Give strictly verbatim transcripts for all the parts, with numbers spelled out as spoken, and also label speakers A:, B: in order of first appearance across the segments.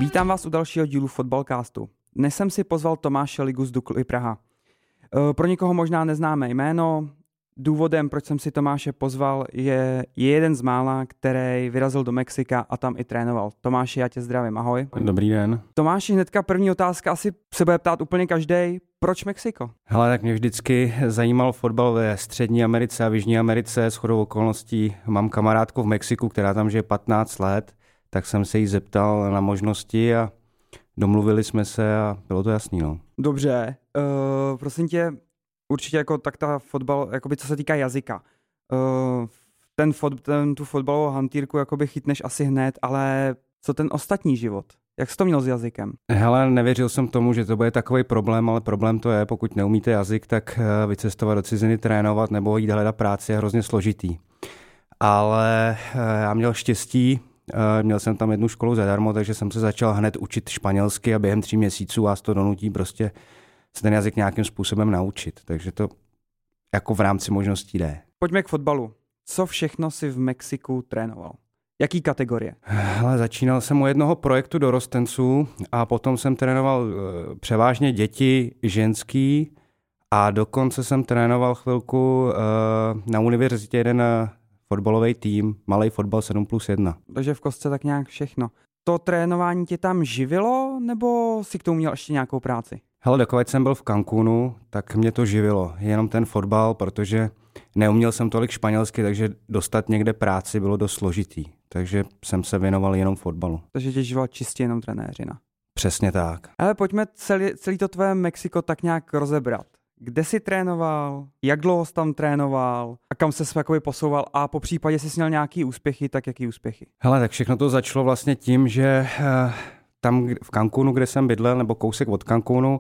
A: Vítám vás u dalšího dílu Fotbalcastu. Dnes jsem si pozval Tomáše Ligu z Dukly Praha. E, pro někoho možná neznámé jméno. Důvodem, proč jsem si Tomáše pozval, je, je jeden z mála, který vyrazil do Mexika a tam i trénoval. Tomáši, já tě zdravím, ahoj.
B: Dobrý den.
A: Tomáši, hnedka první otázka, asi se bude ptát úplně každej. Proč Mexiko?
B: Hele, tak mě vždycky zajímal fotbal ve Střední Americe a v Jižní Americe. Shodou okolností mám kamarádku v Mexiku, která tam žije patnáct let, tak jsem se jí zeptal na možnosti a domluvili jsme se a bylo to jasný, no.
A: Dobře, uh, prosím tě, určitě jako tak ta fotbal, jakoby co se týká jazyka. Uh, ten, fot, ten tu fotbalovou hantýrku jakoby chytneš asi hned, ale co ten ostatní život? Jak jsi to měl s jazykem?
B: Hele, nevěřil jsem tomu, že to bude takový problém, ale problém to je, pokud neumíte jazyk, tak vycestovat do ciziny, trénovat nebo jít hledat práci je hrozně složitý. Ale já měl štěstí, měl jsem tam jednu školu zadarmo, takže jsem se začal hned učit španělsky a během tří měsíců vás to donutí prostě se ten jazyk nějakým způsobem naučit. Takže to jako v rámci možností jde.
A: Pojďme k fotbalu. Co všechno si v Mexiku trénoval? Jaký kategorie?
B: Hele, začínal jsem u jednoho projektu dorostenců a potom jsem trénoval uh, převážně děti, ženský a dokonce jsem trénoval chvilku uh, na univerzitě jeden uh, fotbalový tým, malý fotbal sedm plus jedna.
A: Takže v kostce tak nějak všechno. To trénování tě tam živilo, nebo si k tomu měl ještě nějakou práci?
B: Hele, dokud jsem byl v Cancúnu, tak mě to živilo. Jenom ten fotbal, protože neuměl jsem tolik španělsky, takže dostat někde práci bylo dost složitý. Takže jsem se věnoval jenom fotbalu.
A: Takže tě živila čistě jenom trenéřina.
B: Přesně tak.
A: Ale pojďme celý, celý to tvé Mexiko tak nějak rozebrat. Kde jsi trénoval, jak dlouho jsi tam trénoval a kam se jakoby posouval a po případě jsi měl nějaký úspěchy, tak jaký úspěchy?
B: Hele, tak všechno to začalo vlastně tím, že uh, tam v Cancúnu, kde jsem bydlel, nebo kousek od Cancúnu,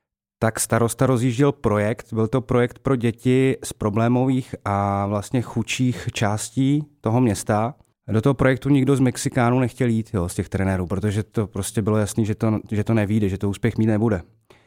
B: tak starosta rozjížděl projekt. Byl to projekt pro děti z problémových a vlastně chudších částí toho města. Do toho projektu nikdo z Mexikánů nechtěl jít, jo, z těch trenérů, protože to prostě bylo jasný, že to, že to nevyjde, že to úspěch mít nebude.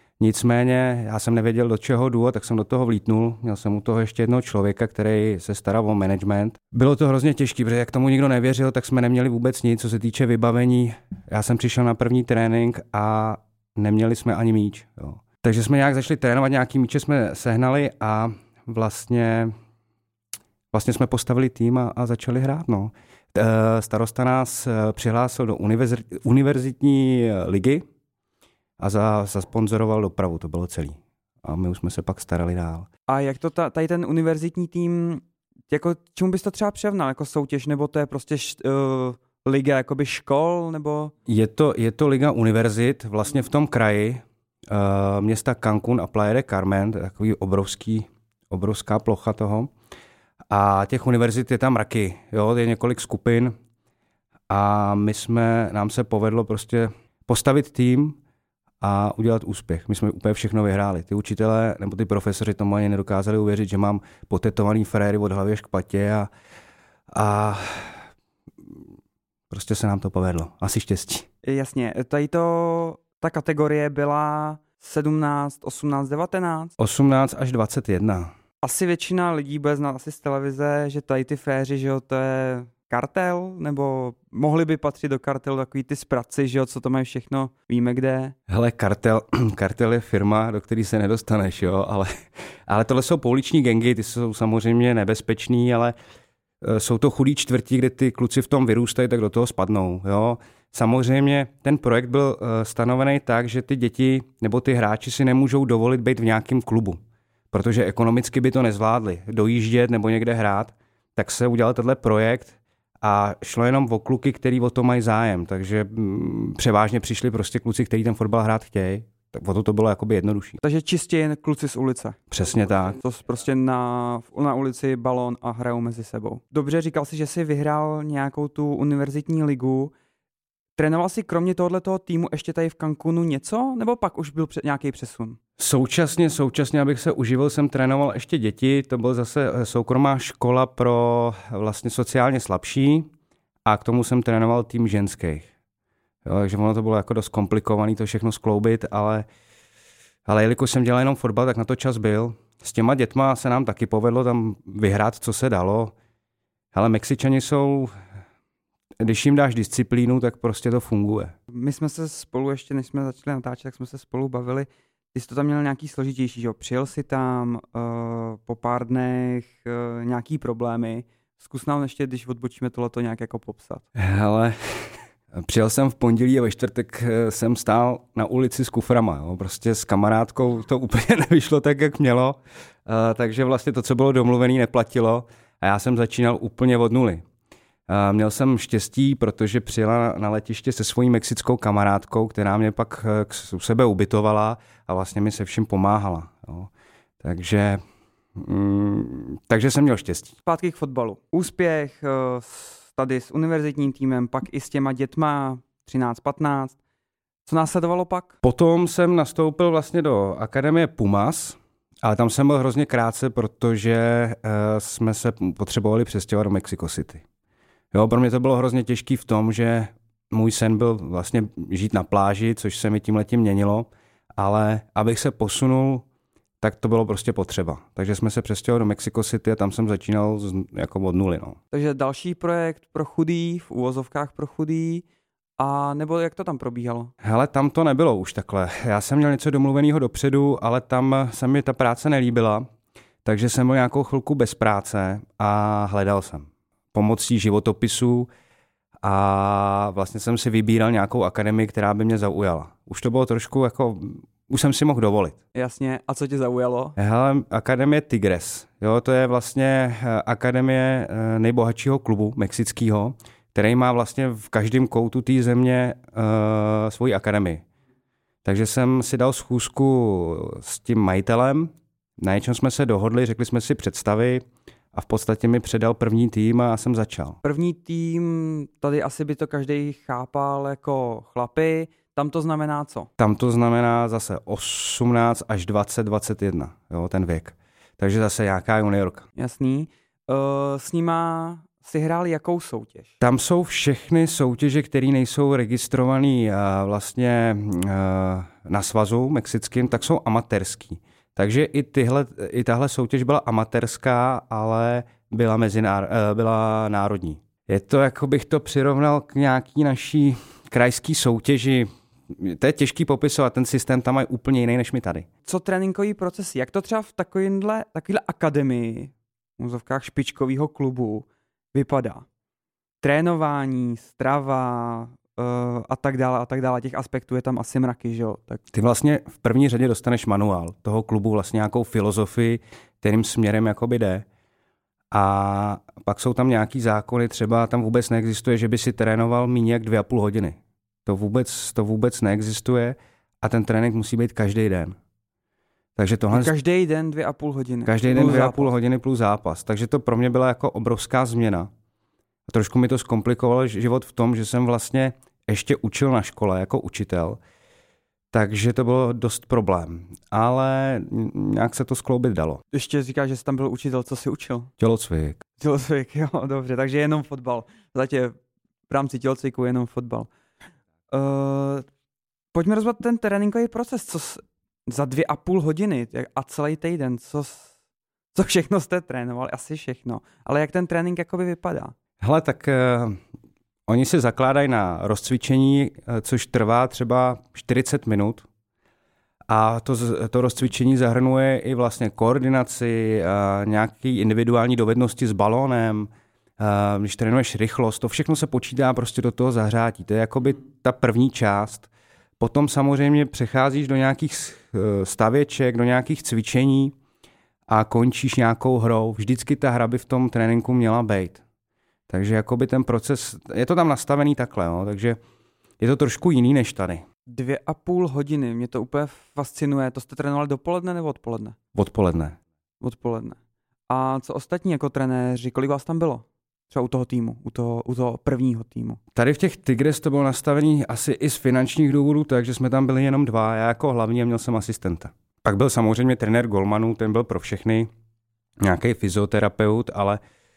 B: Nicméně já jsem nevěděl, do čeho jdu, tak jsem do toho vlítnul. Měl jsem u toho ještě jednoho člověka, který se staral o management. Bylo to hrozně těžké, protože jak tomu nikdo nevěřil, tak jsme neměli vůbec nic, co se týče vybavení. Já jsem přišel na první trénink a neměli jsme ani míč. Jo. Takže jsme nějak začali trénovat, nějaký míče jsme sehnali a vlastně, vlastně jsme postavili tým a, a začali hrát. No. Starosta nás přihlásil do univerzit, univerzitní ligy a za, zasponzoroval dopravu, to bylo celý. A my už jsme se pak starali dál.
A: A jak to ta, tady ten univerzitní tým, jako čemu bys to třeba přirovnal, jako soutěž, nebo to je prostě uh, liga jakoby škol, nebo?
B: Je to, je to liga univerzit, vlastně v tom kraji, uh, města Cancún a Playa del Carmen, takový obrovský, obrovská plocha toho. A těch univerzit je tam mraky, jo, je několik skupin a my jsme, nám se povedlo prostě postavit tým a udělat úspěch. My jsme úplně všechno vyhráli. Ty učitelé nebo ty profesoři tomu ani nedokázali uvěřit, že mám potetovaný fréry od hlavy až k patě a, a prostě se nám to povedlo. Asi štěstí.
A: Jasně, tady to, ta kategorie byla sedmnáct, osmnáct, devatenáct?
B: osmnáct až dvacet jedna.
A: Asi většina lidí bude znát asi z televize, že tady ty féři, že jo, to je kartel, nebo mohli by patřit do kartelu takový ty spraci, že jo, co to mají všechno, víme kde.
B: Hele, kartel, kartel je firma, do který se nedostaneš, jo, ale, ale tohle jsou pouliční gangy, ty jsou samozřejmě nebezpečný, ale jsou to chudý čtvrtí, kde ty kluci v tom vyrůstají, tak do toho spadnou, jo. Samozřejmě ten projekt byl stanovený tak, že ty děti nebo ty hráči si nemůžou dovolit být v nějakém klubu, protože ekonomicky by to nezvládli, dojíždět nebo někde hrát, tak se udělal tenhle projekt a šlo jenom o kluky, který o to mají zájem, takže m, převážně přišli prostě kluci, kteří ten fotbal hrát chtějí, tak o to to bylo jakoby jednodušší.
A: Takže čistě jen kluci z ulice.
B: Přesně tak.
A: To prostě na, na ulici balón a hrajou mezi sebou. Dobře, říkal jsi, že jsi vyhrál nějakou tu univerzitní ligu. Trénoval jsi kromě tohoto týmu ještě tady v Cancúnu něco, nebo pak už byl nějaký přesun?
B: Současně, současně, abych se uživil, jsem trénoval ještě děti, to byl zase soukromá škola pro vlastně sociálně slabší a k tomu jsem trénoval tým ženských. Jo, takže ono to bylo jako dost komplikované to všechno skloubit, ale, ale jelikož jsem dělal jenom fotbal, tak na to čas byl. S těma dětma se nám taky povedlo tam vyhrát, co se dalo. Ale Mexičani jsou když jim dáš disciplínu, tak prostě to funguje.
A: My jsme se spolu, ještě než jsme začali natáčet, tak jsme se spolu bavili. Ty jsi to tam měl nějaký složitější, že jo? Přijel si tam uh, po pár dnech uh, nějaký problémy. Zkus nám ještě, když odbočíme tohleto nějak jako popsat.
B: Hele, přijel jsem v pondělí a ve čtvrtek jsem stál na ulici s kuframa. Jo. Prostě s kamarádkou to úplně nevyšlo tak, jak mělo. Uh, takže vlastně to, co bylo domluvené, neplatilo. A já jsem začínal úplně od nuly. Uh, měl jsem štěstí, protože přijela na letiště se svojí mexickou kamarádkou, která mě pak u sebe ubytovala a vlastně mi se vším pomáhala. Jo. Takže, mm, takže jsem měl štěstí.
A: Zpátky k fotbalu. Úspěch uh, tady s univerzitním týmem, pak i s těma dětma třináct patnáct. Co následovalo pak?
B: Potom jsem nastoupil vlastně do akademie Pumas, ale tam jsem byl hrozně krátce, protože uh, jsme se potřebovali přestěhovat do Mexico City. Jo, pro mě to bylo hrozně těžký v tom, že můj sen byl vlastně žít na pláži, což se mi tímhletím měnilo, ale abych se posunul, tak to bylo prostě potřeba. Takže jsme se přestěhovali do Mexico City a tam jsem začínal z, jako od nuly. No.
A: Takže další projekt pro chudý, v uvozovkách pro chudý, a nebo jak to tam probíhalo?
B: Hele, tam to nebylo už takhle. Já jsem měl něco domluveného dopředu, ale tam se mi ta práce nelíbila, takže jsem byl nějakou chvilku bez práce a hledal jsem pomocí životopisů a vlastně jsem si vybíral nějakou akademii, která by mě zaujala. Už to bylo trošku jako, už jsem si mohl dovolit.
A: Jasně, a co tě zaujalo?
B: Hele, akademie Tigres, jo, to je vlastně akademie nejbohatšího klubu mexického, který má vlastně v každém koutu té země uh, svoji akademii. Takže jsem si dal schůzku s tím majitelem, na něčem jsme se dohodli, řekli jsme si představy a v podstatě mi předal první tým a jsem začal.
A: První tým, tady asi by to každý chápal jako chlapy, tam to znamená co?
B: Tam to znamená zase osmnáct až dvacet, dvacet jedna, jo, ten věk. Takže zase nějaká juniorka.
A: Jasný. Uh, s nima si hrál jakou soutěž?
B: Tam jsou všechny soutěže, které nejsou registrované uh, vlastně uh, na svazu mexickým, tak jsou amatérský. Takže i, tyhle, i tahle soutěž byla amatérská, ale byla, mezinár, uh, byla národní. Je to, jako bych to přirovnal k nějaký naší krajské soutěži. To je těžký popisovat, ten systém tam je úplně jiný než my tady.
A: Co tréninkový procesy? Jak to třeba v takovýhle, takovýhle akademii, v úzovkách špičkového klubu, vypadá? Trénování, strava uh, a tak dále a tak dále. Těch aspektů je tam asi mraky, že jo? Tak...
B: Ty vlastně v první řadě dostaneš manuál toho klubu, vlastně nějakou filozofii, kterým směrem jakoby jde. A pak jsou tam nějaký zákony, třeba tam vůbec neexistuje, že by si trénoval méně jak dvě a půl hodiny. To vůbec, to vůbec neexistuje a ten trénink musí být každý den. Takže tohle...
A: Každý den dvě a půl hodiny.
B: Každý den dvě a půl hodiny plus zápas. Takže to pro mě byla jako obrovská změna. A trošku mi to zkomplikovalo život v tom, že jsem vlastně ještě učil na škole jako učitel. Takže to bylo dost problém. Ale nějak se to skloubit dalo. Ještě
A: říkáš, že jsi tam byl učitel, co jsi učil?
B: Tělocvik.
A: Tělocvik, jo, dobře. Takže jenom fotbal. Zatím v rámci tělocviku jenom fotbal. Uh, pojďme rozbat ten tréninkový proces. Co s... Za dvě a půl hodiny a celý týden, co, co všechno jste trénovali, asi všechno. Ale jak ten trénink jakoby vypadá?
B: Hele, tak uh, oni si zakládají na rozcvičení, uh, což trvá třeba čtyřicet minut. A to, to rozcvičení zahrnuje i vlastně koordinaci, uh, nějaký individuální dovednosti s balónem, uh, když trénuješ rychlost, to všechno se počítá prostě do toho zahřátí. To je jakoby ta první část. Potom samozřejmě přecházíš do nějakých stavěček, do nějakých cvičení a končíš nějakou hrou. Vždycky ta hra by v tom tréninku měla být. Takže jakoby ten proces, je to tam nastavený takhle, no, takže je to trošku jiný než tady.
A: Dvě a půl hodiny, mě to úplně fascinuje. To jste trénovali dopoledne nebo odpoledne?
B: Odpoledne.
A: Odpoledne. A co ostatní jako trenéři, kolik vás tam bylo? Třeba u toho týmu, u toho, u toho prvního týmu.
B: Tady v těch Tigres to bylo nastavený asi i z finančních důvodů, takže jsme tam byli jenom dva. Já jako hlavně měl jsem asistenta. Pak byl samozřejmě trenér golmanů, ten byl pro všechny, nějaký fyzioterapeut, ale,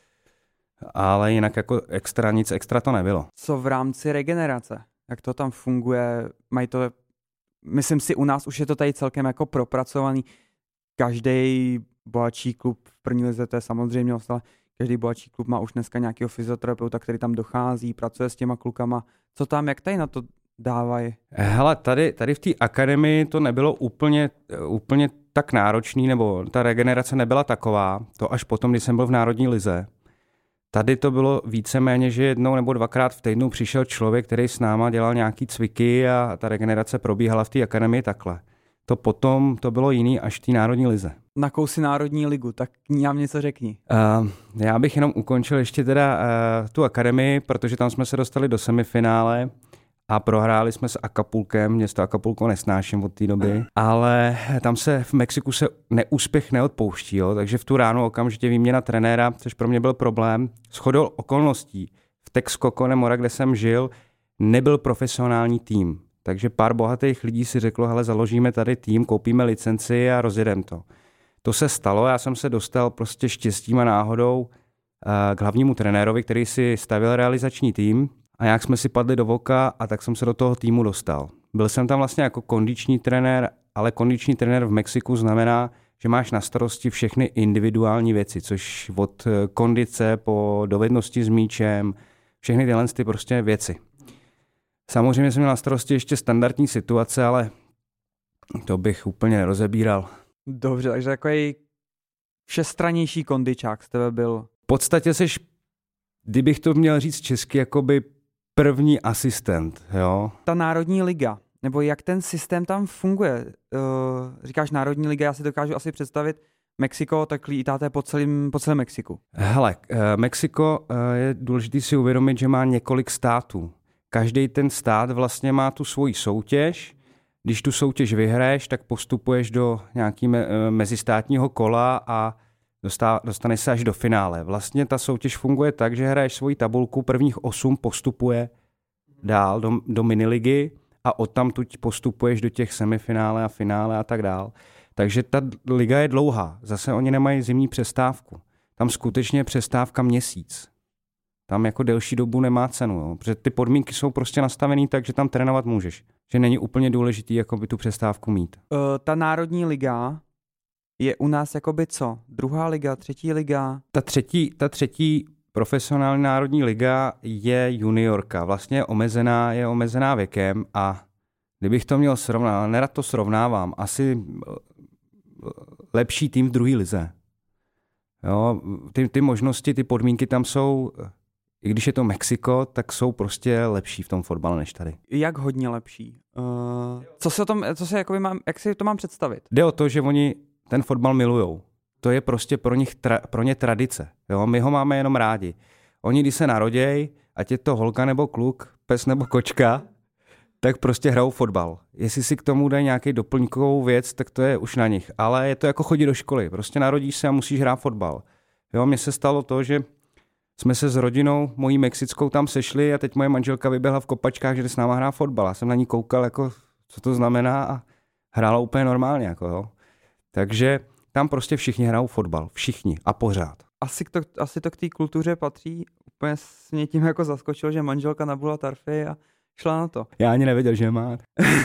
B: ale jinak jako extra nic extra to nebylo.
A: Co v rámci regenerace? Jak to tam funguje? Mají to, myslím si, u nás už je to tady celkem jako propracovaný. Každý bohatší klub v první lize, to je samozřejmě, ale každý bohatší klub má už dneska nějakého fyzioterapeuta, který tam dochází, pracuje s těma klukama. Co tam, jak tady na to dávají?
B: Hele, tady, tady v té akademii to nebylo úplně, úplně tak náročný, nebo ta regenerace nebyla taková, to až potom, když jsem byl v Národní lize. Tady to bylo víceméně, že jednou nebo dvakrát v týdnu přišel člověk, který s náma dělal nějaký cviky a ta regenerace probíhala v té akademii takhle. To potom to bylo jiný až v té Národní lize.
A: Na kousi Národní ligu, tak nám něco řekni.
B: Uh, já bych jenom ukončil ještě teda uh, tu akademii, protože tam jsme se dostali do semifinále a prohráli jsme s Acapulkem, město Acapulco nesnáším od té doby, ale tam se v Mexiku se neúspěch neodpouští, jo? Takže v tu ránu okamžitě výměna trenéra, což pro mě byl problém. Shodou okolností v Texcoco Nemora, kde jsem žil, nebyl profesionální tým, takže pár bohatých lidí si řeklo, hele, založíme tady tým, koupíme licenci a rozjedeme to. To se stalo, já jsem se dostal prostě štěstím a náhodou uh, k hlavnímu trenérovi, který si stavil realizační tým, a jak jsme si padli do voka a tak jsem se do toho týmu dostal. Byl jsem tam vlastně jako kondiční trenér, ale kondiční trenér v Mexiku znamená, že máš na starosti všechny individuální věci, což od kondice po dovednosti s míčem, všechny tyhle ty prostě věci. Samozřejmě jsem měl na starosti ještě standardní situace, ale to bych úplně nerozebíral.
A: Dobře, takže takový všestrannější kondičák z tebe byl.
B: V podstatě seš, kdybych to měl říct česky, jakoby první asistent, jo.
A: Ta Národní liga, nebo jak ten systém tam funguje? Uh, říkáš Národní liga, já si dokážu asi představit Mexiko, tak lítáte po celém, po celém Mexiku.
B: Hele, uh, Mexiko uh, je důležité si uvědomit, že má několik států. Každý ten stát vlastně má tu svoji soutěž. Když tu soutěž vyhraješ, tak postupuješ do nějakého uh, mezistátního kola a dostaneš se až do finále. Vlastně ta soutěž funguje tak, že hraješ svoji tabulku, prvních osm postupuje dál do, do miniligy a odtamtud postupuješ do těch semifinále a finále a tak dál. Takže ta liga je dlouhá. Zase oni nemají zimní přestávku. Tam skutečně je přestávka měsíc. Tam jako delší dobu nemá cenu, jo? Protože ty podmínky jsou prostě nastavený tak, že tam trénovat můžeš. Že není úplně důležitý jakoby tu přestávku mít.
A: Uh, ta Národní liga je u nás jakoby co? Druhá liga, třetí liga?
B: Ta třetí, ta třetí profesionální národní liga je juniorka. Vlastně je omezená, je omezená věkem a kdybych to měl srovnat, nerad to srovnávám, asi lepší tým v druhé lize. Jo, ty, ty možnosti, ty podmínky tam jsou, i když je to Mexiko, tak jsou prostě lepší v tom fotbale než tady.
A: Jak hodně lepší? Uh, co se o tom, co se jakoby mám, jak si to mám představit?
B: Jde o to, že oni ten fotbal milujou. To je prostě pro nich tra, pro ně tradice. Jo? My ho máme jenom rádi. Oni, když se narodějí, ať je to holka nebo kluk, pes nebo kočka, tak prostě hrajou fotbal. Jestli si k tomu dají nějaký doplňkovou věc, tak to je už na nich. Ale je to jako chodit do školy. Prostě narodíš se a musíš hrát fotbal. Jo, mně se stalo to, že jsme se s rodinou mojí mexickou tam sešli a teď moje manželka vyběhla v kopačkách, že jde s náma hrát fotbal. Já jsem na ní koukal, jako, co to znamená a hrála úplně normálně. Jako, jo. Takže tam prostě všichni hrajou fotbal. Všichni. A pořád.
A: Asi to, asi to k té kultuře patří. Úplně mě tím jako zaskočil, že manželka nabula tarfy a šla na to.
B: Já ani nevěděl, že má.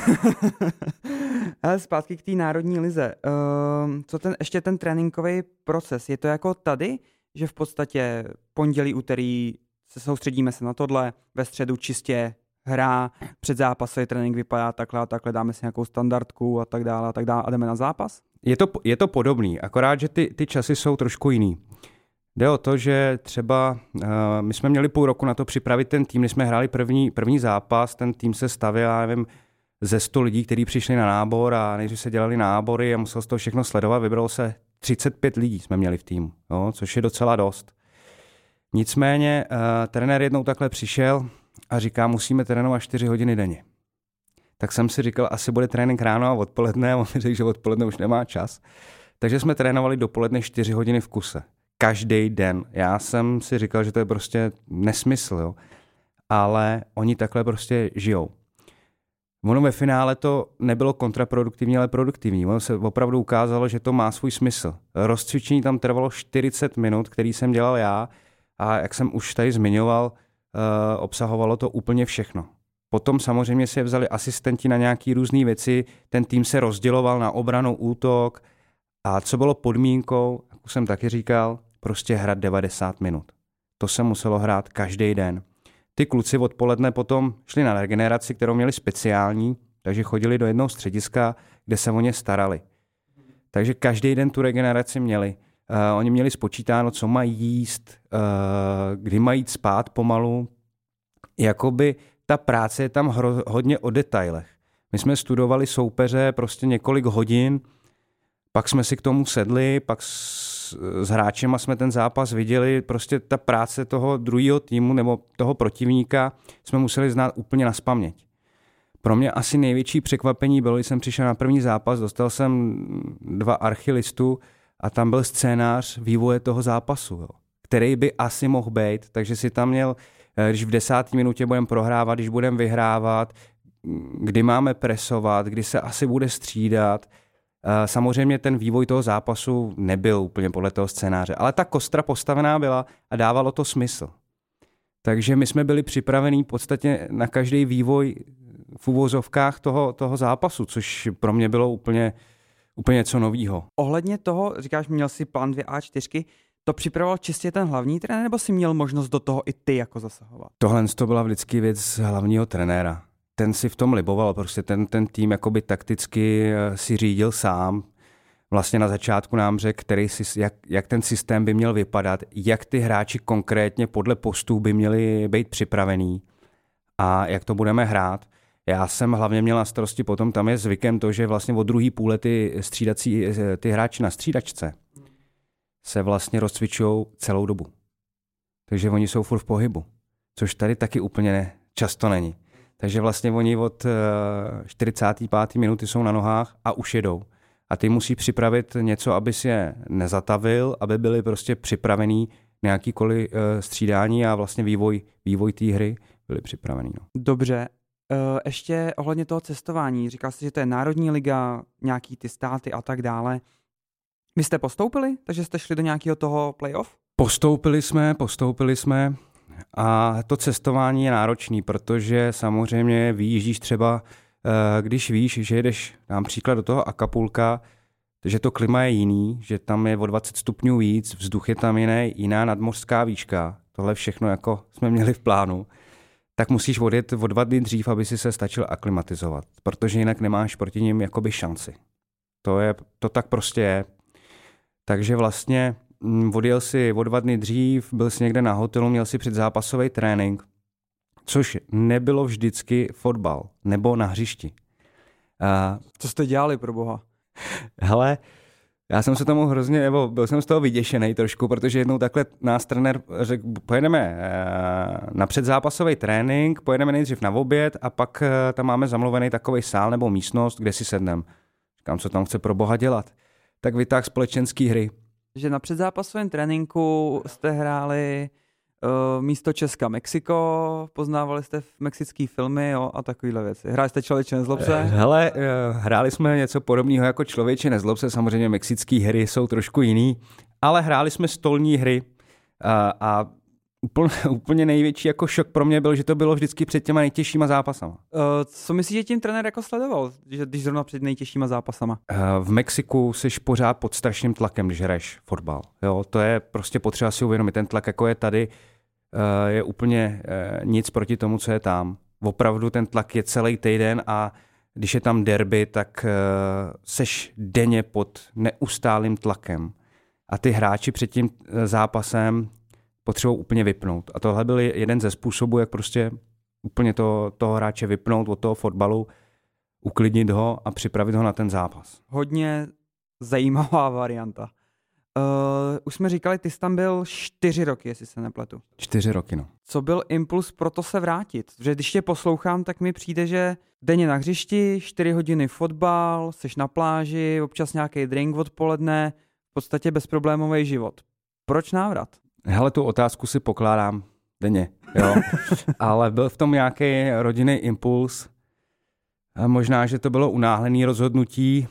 A: Ale zpátky k té národní lize. Uh, co ten, ještě ten tréninkový proces? Je to jako tady, že v podstatě pondělí, úterý se soustředíme se na tohle, ve středu čistě hra, před zápasový trénink vypadá takhle a takhle, dáme si nějakou standardku a tak dále a tak dále a jdeme na zápas?
B: Je to, je to podobný, akorát, že ty, ty časy jsou trošku jiný. Jde o to, že třeba uh, my jsme měli půl roku na to připravit ten tým, když jsme hráli první, první zápas, ten tým se stavil, já nevím, ze sto lidí, kteří přišli na nábor a než se dělali nábory a musel z toho všechno sledovat, vybralo se třicet pět lidí jsme měli v týmu, jo, což je docela dost. Nicméně uh, trenér jednou takhle přišel a říká, musíme trénovat čtyři hodiny denně. Tak jsem si říkal, asi bude trénink ráno a odpoledne, a on mi řekl, že odpoledne už nemá čas. Takže jsme trénovali dopoledne čtyři hodiny v kuse. Každý den. Já jsem si říkal, že to je prostě nesmysl, jo. Ale oni takhle prostě žijou. Ono ve finále to nebylo kontraproduktivní, ale produktivní. Ono se opravdu ukázalo, že to má svůj smysl. Rozcvičení tam trvalo čtyřicet minut, který jsem dělal já a jak jsem už tady zmiňoval, uh, obsahovalo to úplně všechno. Potom samozřejmě se vzali asistenti na nějaké různé věci, ten tým se rozděloval na obranu, útok a co bylo podmínkou, jak už jsem taky říkal, prostě hrát devadesát minut. To se muselo hrát každý den. Ty kluci odpoledne potom šli na regeneraci, kterou měli speciální, takže chodili do jednoho střediska, kde se o ně starali. Takže každý den tu regeneraci měli. Uh, oni měli spočítáno, co mají jíst, uh, kdy mají jít spát pomalu. Jakoby ta práce je tam hro, hodně o detailech. My jsme studovali soupeře prostě několik hodin, pak jsme si k tomu sedli, pak s, s hráčema jsme ten zápas viděli, prostě ta práce toho druhého týmu nebo toho protivníka jsme museli znát úplně nazpaměť. Pro mě asi největší překvapení bylo, když jsem přišel na první zápas, dostal jsem dva archy listů a tam byl scénář vývoje toho zápasu, jo, který by asi mohl být, takže si tam měl, když v desáté minutě budeme prohrávat, když budeme vyhrávat, kdy máme presovat, kdy se asi bude střídat. Samozřejmě ten vývoj toho zápasu nebyl úplně podle toho scénáře, ale ta kostra postavená byla a dávalo to smysl. Takže my jsme byli připravení v podstatě na každý vývoj v uvozovkách toho, toho zápasu, což pro mě bylo úplně, úplně něco novýho.
A: Ohledně toho, říkáš, měl jsi plán dvě á čtyři, to připravoval čistě ten hlavní trenér, nebo jsi měl možnost do toho i ty jako zasahovat?
B: Tohle to byla vždycky věc hlavního trenéra. Ten si v tom liboval, prostě ten, ten tým jakoby takticky si řídil sám. Vlastně na začátku nám řekl, který si, jak, jak ten systém by měl vypadat, jak ty hráči konkrétně podle postů by měli být připravení a jak to budeme hrát. Já jsem hlavně měl na starosti potom, tam je zvykem to, že vlastně od druhý půle ty střídací, ty hráči na střídačce se vlastně rozcvičují celou dobu. Takže oni jsou furt v pohybu, což tady taky úplně ne, často není. Takže vlastně oni od čtyřicáté páté minuty jsou na nohách a už jedou. A ty musí připravit něco, aby si je nezatavil, aby byli prostě připravení na jakýkoliv střídání a vlastně vývoj, vývoj té hry byli připravení. No.
A: Dobře. Ještě ohledně toho cestování. Říkal jsi, že to je Národní liga, nějaký ty státy a tak dále. Vy jste postoupili? Takže jste šli do nějakého toho playoff? Postoupili
B: jsme, postoupili jsme. A to cestování je náročný, protože samozřejmě vyjíždíš třeba, když víš, že jedeš například do toho Acapulca, že to klima je jiný, že tam je o dvacet stupňů víc, vzduch je tam jiný, jiná nadmořská výška, tohle všechno jako jsme měli v plánu, tak musíš odjet o dva dny dřív, aby si se stačil aklimatizovat, protože jinak nemáš proti nim jakoby šanci. To, je, to tak prostě je. Takže vlastně odjel si o dva dny dřív, byl si někde na hotelu, měl si předzápasový trénink, což nebylo vždycky fotbal nebo na hřišti.
A: A... Co jste dělali, pro boha?
B: Hele, já jsem se tomu hrozně, nebo byl jsem z toho vyděšený trošku, protože jednou takhle nás trenér řekl, pojedeme na předzápasový trénink, pojedeme nejdřív na oběd a pak tam máme zamluvený takový sál nebo místnost, kde si sedneme. Říkám, co tam chce pro boha dělat. Tak vytáhl společenský hry.
A: Že na předzápasovém tréninku jste hráli uh, místo Česka Mexiko, poznávali jste mexický filmy, jo, a takovýhle věci. Hráli jste Člověče nezlob se?
B: Hele, uh, hráli jsme něco podobného jako Člověče nezlob se, samozřejmě mexické hry jsou trošku jiný, ale hráli jsme stolní hry uh, a úplně, úplně největší jako šok pro mě byl, že to bylo vždycky před těma nejtěžšíma zápasama.
A: Uh, co myslíš, že tím trenér jako sledoval, že když zrovna před nejtěžšíma zápasama?
B: Uh, v Mexiku jsi pořád pod strašným tlakem, když hraješ fotbal. Jo, to je prostě potřeba si uvědomit. Ten tlak, jako je tady, uh, je úplně uh, nic proti tomu, co je tam. Opravdu ten tlak je celý týden a když je tam derby, tak uh, seš denně pod neustálým tlakem. A ty hráči před tím zápasem potřebou úplně vypnout. A tohle byl jeden ze způsobů, jak prostě úplně to, toho hráče vypnout od toho fotbalu, uklidnit ho a připravit ho na ten zápas.
A: Hodně zajímavá varianta. Uh, už jsme říkali, ty jsi tam byl čtyři roky, jestli se nepletu.
B: Čtyři roky, no.
A: Co byl impuls pro to se vrátit? Že když tě poslouchám, tak mi přijde, že denně na hřišti, čtyři hodiny fotbal, seš na pláži, občas nějaký drink odpoledne, v podstatě bezproblémový život. Proč návrat?
B: Hele, tu otázku si pokládám denně, jo. Ale byl v tom nějaký rodinný impuls. A možná, že to bylo unáhlené rozhodnutí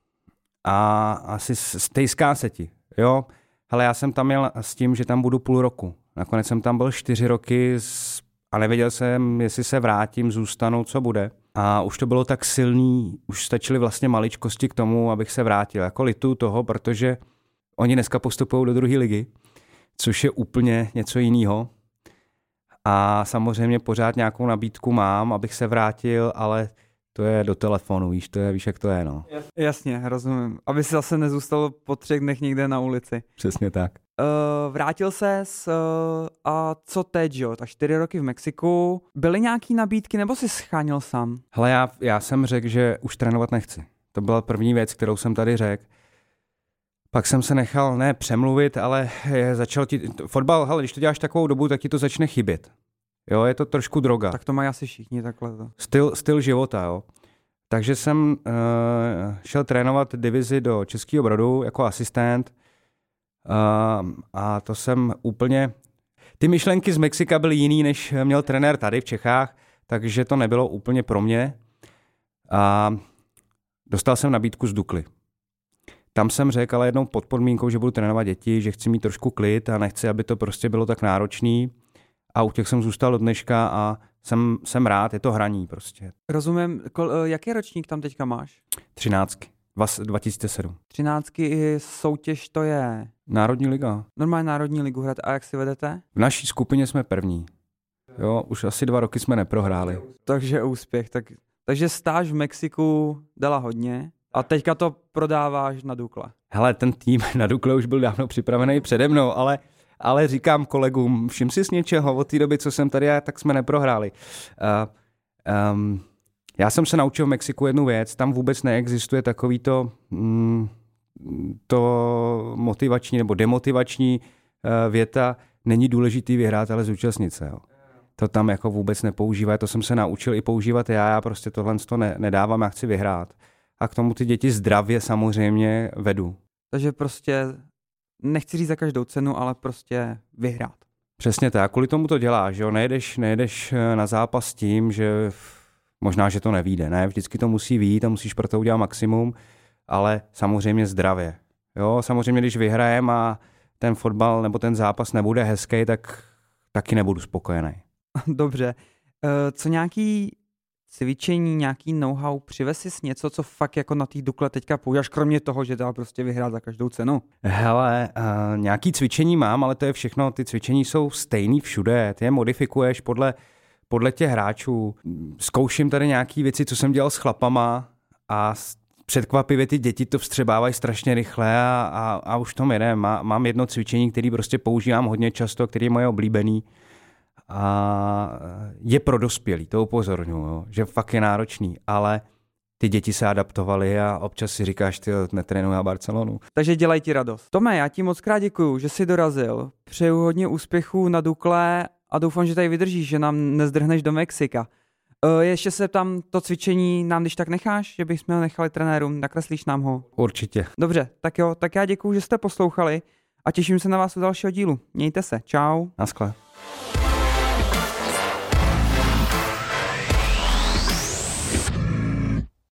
B: a asi stejská se ti, jo. Hele, já jsem tam měl s tím, že tam budu půl roku. Nakonec jsem tam byl čtyři roky a nevěděl jsem, jestli se vrátím, zůstanu, co bude. A už to bylo tak silný, už stačily vlastně maličkosti k tomu, abych se vrátil. Jako litu toho, protože oni dneska postupují do druhé ligy. což je úplně něco jiného. A samozřejmě pořád nějakou nabídku mám, abych se vrátil, ale to je do telefonu, víš, to je, víš, jak to je, no.
A: Jasně, rozumím. Aby si zase nezůstal po třech dnech někde na ulici.
B: Přesně tak.
A: Uh, vrátil ses uh, a co teď, jo? Tak čtyři roky v Mexiku. Byly nějaký nabídky, nebo jsi scháněl sám?
B: Hele, já, já jsem řekl, že už trénovat nechci. To byla první věc, kterou jsem tady řekl. Pak jsem se nechal, ne přemluvit, ale je, začal ti... Fotbal, hele, když to děláš takovou dobu, tak ti to začne chybět. Jo, je to trošku droga.
A: Tak to mají asi všichni takhle. To.
B: Styl, styl života, jo. Takže jsem uh, šel trénovat divizi do Českého Brodu jako asistent uh, a to jsem úplně... Ty myšlenky z Mexika byly jiný, než měl trenér tady v Čechách, takže to nebylo úplně pro mě. A dostal jsem nabídku z Dukly. Tam jsem řekl, ale jednou pod podmínkou, že budu trénovat děti, že chci mít trošku klid a nechci, aby to prostě bylo tak náročný. A u těch jsem zůstal do dneška a jsem, jsem rád, je to hraní prostě.
A: Rozumím. Kol, jaký ročník tam teďka máš?
B: Třináctky. dva tisíce sedm.
A: Třináctky soutěž to je?
B: Národní liga.
A: Normálně národní ligu hrát. A jak si vedete?
B: V naší skupině jsme první. Jo, už asi dva roky jsme neprohráli.
A: Takže úspěch. Tak, takže stáž v Mexiku dala hodně. A teďka to prodáváš na Dukle.
B: Hele, ten tým na Dukle už byl dávno připravený přede mnou, ale, ale říkám kolegům, všim si z něčeho, od té doby, co jsem tady, tak jsme neprohráli. Uh, um, já jsem se naučil v Mexiku jednu věc, tam vůbec neexistuje takový to, mm, to motivační nebo demotivační uh, věta, není důležitý vyhrát, ale zúčastnit se. Jo. To tam jako vůbec nepoužívá, to jsem se naučil i používat já, já prostě tohle to ne, nedávám, já chci vyhrát. A k tomu ty děti zdravě samozřejmě vedu.
A: Takže prostě nechci říct za každou cenu, ale prostě vyhrát.
B: Přesně tak, kvůli tomu to děláš, jo? Nejedeš, nejedeš na zápas s tím, že možná, že to nevyjde, ne? Vždycky to musí vyjít a musíš pro to udělat maximum, ale samozřejmě zdravě. Jo? Samozřejmě, když vyhrajem a ten fotbal nebo ten zápas nebude hezký, tak taky nebudu spokojený.
A: Dobře. Co nějaký cvičení, nějaký know-how, přivez si něco, co fakt jako na té Dukle teďka používáš, kromě toho, že dá prostě vyhrát za každou cenu?
B: Hele, uh, nějaký cvičení mám, ale to je všechno, ty cvičení jsou stejný všude, ty je modifikuješ podle, podle těch hráčů. Zkouším tady nějaký věci, co jsem dělal s chlapama a předkvapivě ty děti to vstřebávají strašně rychle a, a, a už to jde. Má, mám jedno cvičení, který prostě používám hodně často, který je moje oblíbený. A je pro dospělý, to upozorňuji, že fakt je náročný, ale ty děti se adaptovaly a občas si říkáš, ty netrénuji na Barcelonu.
A: Takže dělaj ti radost. Tome, já ti moc krát děkuju, že jsi dorazil. Přeju hodně úspěchů na Dukle a doufám, že tady vydržíš, že nám nezdrhneš do Mexika. E, ještě se tam to cvičení nám když tak necháš, že bychom ho nechali trenérům, nakreslíš nám ho?
B: Určitě.
A: Dobře, tak jo, tak já děkuju, že jste poslouchali a těším se na vás u dalšího dílu. Mějte se, čau.
B: Naschle.